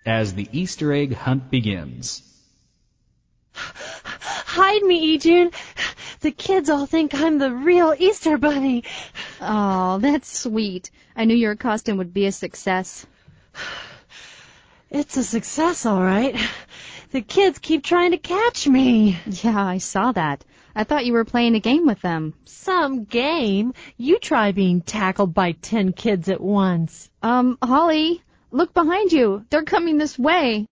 as the Easter egg hunt begins. Hide me, Ejun. The kids all think I'm the real Easter Bunny. Oh, that's sweet. I knew your costume would be a success. It's a success, all right. The kids keep trying to catch me. Yeah, I saw that. I thought you were playing a game with them. Some game? You try being tackled by 10 kids at once. Holly, look behind you. They're coming this way.